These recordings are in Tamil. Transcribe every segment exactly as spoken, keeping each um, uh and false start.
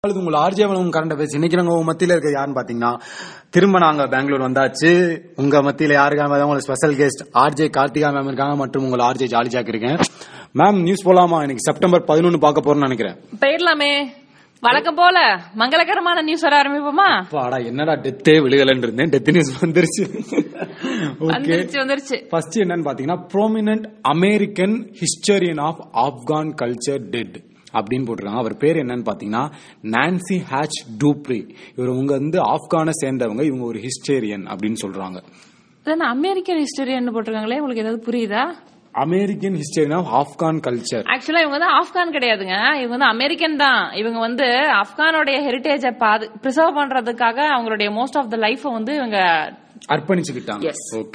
உங்கள் ஆர்ஜே வளமும் கரண்ட் பேசி இன்னைக்கு நாங்க உங்க மத்தியில இருக்க யாருன்னு பாத்தீங்கன்னா திரும்ப நாங்க பெங்களூர் வந்தாச்சு. உங்க மத்தியில யாருக்காக உங்களுக்கு special guest RJ Karthika ma'am இருக்காங்க மற்றும் உங்கள் ஆர்ஜே ஜாலி ஜாக் இருக்கேன். மேம் நியூஸ் போலாமா? இன்னைக்கு செப்டம்பர் பதினொன்னு பாக்க போறேன்னு நினைக்கிறேன். போயிடலாமே, வழக்கம் போல மங்களகரமான நியூஸ் வர ஆரம்பிப்போமா? பாடா என்னடா டெத்தே விழுகலன்னு இருந்தேன், டெத் நியூஸ் வந்துருச்சு. வந்துருச்சு வந்துருச்சு. ஃபர்ஸ்ட் என்னன்னு பாத்தீங்கன்னா prominent American historian of Afghan culture dead அப்படின்னு போட்டிருக்காங்க. அவர் பேர் என்னன்னு பாத்தீங்கன்னா நான்சி ஹேச் டூப்ரி. இவர் உங்க வந்து ஆப்கானை சேர்ந்தவங்க, இவங்க ஒரு ஹிஸ்டோரியன் அப்படின்னு சொல்றாங்க. அமெரிக்கன் ஹிஸ்டோரியன் போட்டிருக்காங்களே, உங்களுக்கு ஏதாவது புரியுதா? American historian of Afghan culture. ஆக்சுவலா இவங்க வந்து ஆப்கான் கிடையாதுங்க, இவங்க வந்து அமெரிக்கன் தான். இவங்க வந்து ஆப்கானோட ஹெரிட்டேஜ பிரிசர்வ் பண்றதுக்காக அவங்களுடைய மோஸ்ட் ஆஃப் த லைஃப் வந்து இவங்க அர்ப்பணிச்சுக்கிட்டாங்க.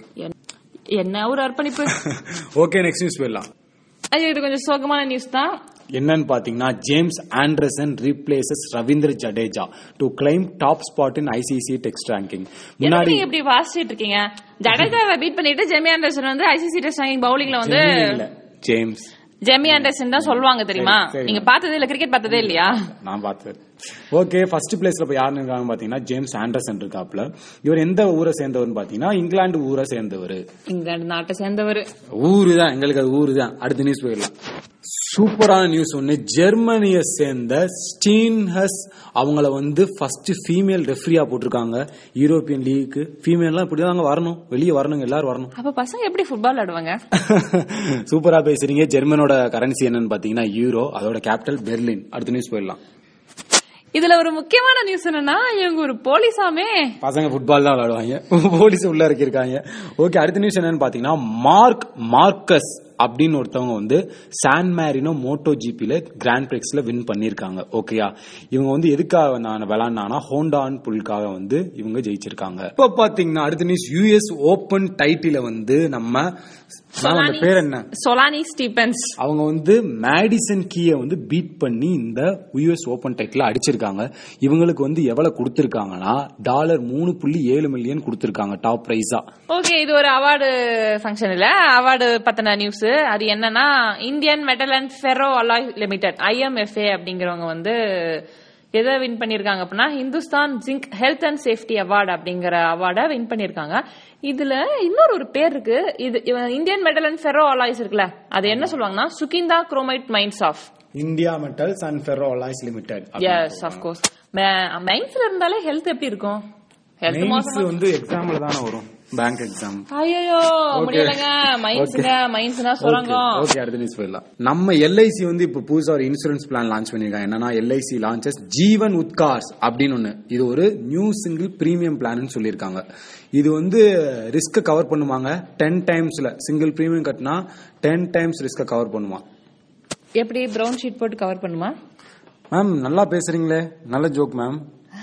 என்ன ஒரு அர்ப்பணிப்பு. ஓகே, நெக்ஸ்ட் நியூஸ் போயிடலாம். இது கொஞ்சம் சோகமான நியூஸ் தான். என்னன்னு பாத்தீங்கன்னா James Anderson replaces Ravindra Jadeja to claim top spot in ICC test ranking. முன்னாடி எப்படி வாசிச்சிட்டு இருக்கீங்க? ஜடேஜாவை பீட் பண்ணிட்டு ஜெமி ஆண்டர்சன் வந்து ஐசிசி டெஸ்ட் ரேங்கிங் பவுலிங்ல வந்து ஜேம்ஸ் ஜெமி ஆண்டர்சன் தான் சொல்லுவாங்க தெரியுமா? நீங்க பார்த்ததே இல்ல, கிரிக்கெட் பார்த்ததே இல்லையா? நான் பார்த்தேன். ஓகே, ஃபர்ஸ்ட் பிளேஸ்ல இப்ப யாருன்னு இருக்காங்க பாத்தீங்கன்னா ஜேம்ஸ் ஆண்டர்சன் இருக்காப்ல. இவர் எந்த ஊரை சேர்ந்தவர் பாத்தீங்கன்னா இங்கிலாந்து ஊரை சேர்ந்தவர். இங்கிலாந்து நாட்டை சேர்ந்தவர். ஊரு தான், எங்களுக்கு அது ஊரு தான். அடுத்த நியூஸ் போயிடலாம். சூப்பரான நியூஸ் ஒன்னு. ஜெர்மனியை சேர்ந்த ஸ்டீன்ஹஸ் அவங்கள வந்து ஃபர்ஸ்ட் ஃபீமேல் ரெஃப்ரியா போட்டிருக்காங்க யூரோப்பியன் லீக்கு. ஃபீமேல்லாம் இப்படிதாங்க வரணும், வெளியே வரணுங்க, எல்லாரும் வரணும். அப்ப பசங்க எப்படி ஃபுட்பால் ஆடுவாங்க? சூப்பரா பேசுறீங்க. ஜெர்மனோட கரன்சி என்னன்னு பாத்தீங்கன்னா யூரோ, அதோட கேபிட்டல் பெர்லின். அடுத்த நியூஸ் போயிடலாம். இதுல ஒரு முக்கியமான நியூஸ் என்னன்னா இவங்க ஒரு போலீஸாமே. பசங்க ஃபுட்பால் தான் விளையாடுவாங்க, போலீஸ் உள்ள இருக்கிருக்காங்க. ஓகே, அடுத்த நியூஸ் என்னன்னு பாத்தீங்கன்னா மார்க் மார்க்கஸ் அப்படின்னு ஒருத்தவங்க வந்து சான் மேரினோ மோட்டோ ஜிபில கிராண்ட் பிரிக்ஸ்ல வின் பண்ணிருக்காங்க. ஓகேயா, இவங்க வந்து எதுக்காக நான் விளையாடினா ஹோண்டான் புல்காக வந்து இவங்க ஜெயிச்சிருக்காங்க. இப்ப பாத்தீங்கன்னா அடுத்த நியூஸ் யூஎஸ் ஓபன் டைட்டில வந்து நம்ம பேர் என்ன சொலானி ஸ்டீபன்ஸ் அவங்க வந்து மேடிசன் கீயை வந்து பீட் பண்ணி இந்த யூஎஸ் ஓபன் டைட்டில் அடிச்சிருக்காங்க. இவங்களுக்கு வந்து எவ்வளவு கொடுத்திருக்காங்கன்னா டாலர் மூணு புள்ளி ஏழு மில்லியன் கொடுத்திருக்காங்க டாப் பிரைஸா. ஓகே, இது ஒரு அவார்டு ஃபங்க்ஷன் இல்ல, அவார்டு பத்தின நியூஸ். அது என்னன்னா Indian metal and ferro alloy limited IMFA அப்படிங்கிறவங்க வந்து எதை வின் பண்ணிருக்காங்க அப்படின்னா Hindustan zinc health and safety award அப்படிங்கிற அவார்டை வின் பண்ணிருக்காங்க. இதுல இன்னொரு ஒரு பேர் இருக்கு. இது Indian metal and ferro alloys இருக்குல்ல, அது என்ன சொல்லுவாங்கன்னா Sukinda chromite mines of India metals and ferro alloys limited. Yes of course. மைன்ஸ்ல இருந்தாலே ஹெல்த் எப்படி இருக்கும்? ஹெல்த் வந்து எக்ஸாம்ல தான வரும், பேங்க் எக்ஸாம். ஐயோ முடியலங்க, மைன்ஸ்ங்க மைன்ஸ்னா சுரங்கம். ஓகே, அடுத்த நியூஸ் போயிடலாம். நம்ம எல்ஐசி வந்து இப்ப புதுசா ஒரு இன்சூரன்ஸ் பிளான் லான்ச் பண்ணிருக்காங்க. என்னன்னா எல்ஐசி லான்ச்சஸ் ஜீவன் உத்கார்ஸ் அப்படின்னு ஒண்ணு. இது ஒரு நியூ சிங்கிள் பிரீமியம் பிளான் சொல்லிருக்காங்க. இது வந்து ரிஸ்க் கவர் பண்ணுவாங்க. டென் டைம்ஸ்ல சிங்கிள் பிரீமியம் கட்டினா டென் டைம்ஸ் ரிஸ்க கவர் பண்ணுமா. எப்படி பிரவுன் ஷீட் போட்டு கவர் பண்ணுமா? மேம் நல்லா பேசுறீங்களே, நல்ல ஜோக் மேம்.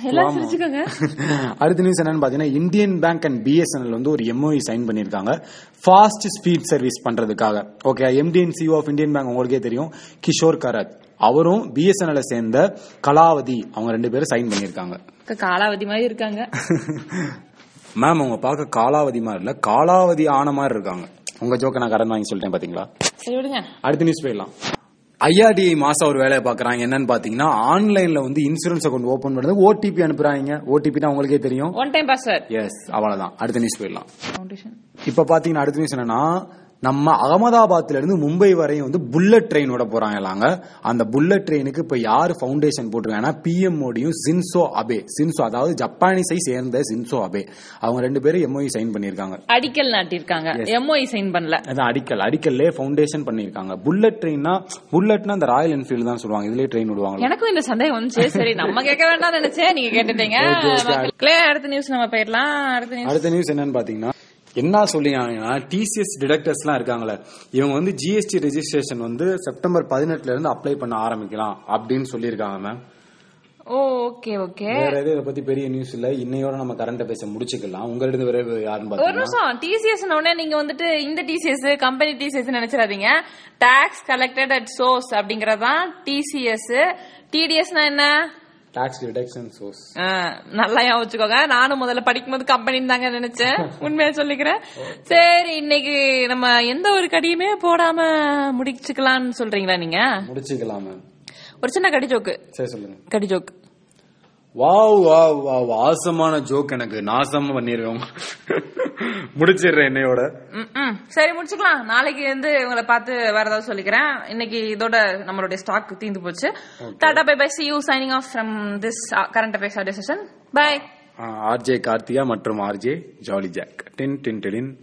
அடுத்த நியூஸ் என்னன்னு பாத்தீங்கன்னா இந்தியன் பேங்க் அண்ட் பிஎஸ்என்எல் வந்து ஒரு எம்ஓஇ சைன் பண்ணிருக்காங்க ஃபாஸ்ட் ஸ்பீட் சர்வீஸ் பண்றதுக்காக. Okay, MD and CEO of Indian bank உங்களுக்கே தெரியும், கிஷோர் கரத். அவரும் பிஎஸ்என்எல் சேர்ந்த கலாவதி அவங்க ரெண்டு பேரும் சைன் பண்ணிருக்காங்க. காலாவதி மாதிரி இருக்காங்க மேம். அவங்க பார்க்க காலாவதி மாதிரி இல்ல, காலாவதி ஆன மாதிரி இருக்காங்க. உங்க ஜோக்க நான் கடன் வாங்கி சொல்லிட்டேன் பாத்தீங்களா. அடுத்த நியூஸ் போயிடலாம். ஐஆர்டிஐ மாசம் ஒரு வேலையை பாக்குறாங்க. என்னன்னு பாத்தீங்கன்னா ஆன்லைன்ல வந்து இன்சூரன்ஸ் அக்கௌண்ட் ஓபன் பண்றது ஓடிபி அனுப்புறாங்க. ஓடிபி தான் உங்களுக்கே தெரியும், ஒன் டைம் பாஸ்வேர்ட். எஸ், அவ்வளவுதான். அடுத்த நியூஸ் போயிடலாம். இப்ப பாத்தீங்கன்னா அடுத்த நியூஸ் என்னன்னா நம்ம அகமதாபாத்ல இருந்து மும்பை வரையும் வந்து புல்லட் ட்ரெயின் விட போறாங்களாங்க. அந்த புல்லட் ட்ரெயினுக்கு இப்ப யாரு ஃபவுண்டேஷன் போட்டிருக்காங்கன்னா பிஎம் மோடியும் சின்சோ அபே. சின்சோ அதாவது ஜப்பானீஸை சேர்ந்த சின்சோ அபே, அவங்க ரெண்டு பேரும் எம்ஓஇ சைன் பண்ணிருக்காங்க. அடிக்கல் நாட்டிருக்காங்க, எம்ஓஇ சைன் பண்ணல. அதான் அடிக்கல் அடிக்கல்லே ஃபவுண்டேஷன் பண்ணிருக்காங்க. புல்லட் ட்ரெயின்னா புல்லட்னா அந்த ராயல் என்ஃபீல்டு தான் சொல்லுவாங்க, இதுலயே ட்ரெயின் விடுவாங்க. எனக்கும் இந்த சந்தேகம் வந்துச்சு. சரி நம்ம கேட்க வேண்டாம் நினைச்சேன், நீங்க கேட்டுட்டீங்க. அடுத்த நியூஸ் நம்ம போயிடலாம். அடுத்த நியூஸ் என்னன்னு பாத்தீங்கன்னா என்ன சொல்லிங்கன்னா டிசிஎஸ் டிடக்டர்ஸ் எல்லாம் இருக்காங்களே, இவங்க வந்து ஜிஎஸ்டி ரெஜிஸ்ட்ரேஷன் வந்து செப்டம்பர் பதினெட்டுல இருந்து அப்ளை பண்ண ஆரம்பிக்கலாம் அப்படின்னு சொல்லிருக்காங்க மேம். ஓகே ஓகே, வேற எதுவும் இதை பத்தி பெரிய நியூஸ் இல்ல. இன்னையோட நம்ம கரண்ட் பேச முடிச்சுக்கலாம். உங்களிடம் வேற யாருன்னு பாத்தீங்கன்னா ஒரு நிமிஷம். டிசிஎஸ் உடனே நீங்க வந்துட்டு இந்த டிசிஎஸ் கம்பெனி டிசிஎஸ் நினைச்சிடாதீங்க. டாக்ஸ் கலெக்டட் அட் சோர்ஸ் அப்படிங்கறதான் டிசிஎஸ். டிடிஎஸ்னா என்ன? Tax reduction source. நல்லா யோசிச்சுக்கோங்க. நானும் முதல்ல படிக்கும்போது கம்பெனி தாங்க நினைச்சேன், உண்மையா சொல்லிக்கிறேன். சரி, இன்னைக்கு நம்ம எந்த ஒரு கடியுமே போடாம முடிச்சுக்கலாம்னு சொல்றீங்களா? நீங்க முடிச்சுக்கலாம். ஒரு சின்ன கடி ஜோக்கு. சரி சொல்லுங்க. கடி ஜோக்கு. வாவ் வாவ் வாவ் ஆசமான ஜோக். எனக்கு நாசமா பண்ணிருக்கோம். முடிச்சிடுறேன் என்னையோட. சரி முடிச்சுக்கலாம். நாளைக்கு வந்து உங்களை பார்த்து வேற ஏதாவது சொல்லிக்கிறேன். இன்னைக்கு இதோட நம்மளுடைய ஸ்டாக் தீந்து போச்சு. Tata bye bye, see you signing off from this current affairs audio session. Bye. RJ Karthika மற்றும் ஆர்ஜே ஜாலி ஜாக். டின் டின் டின்.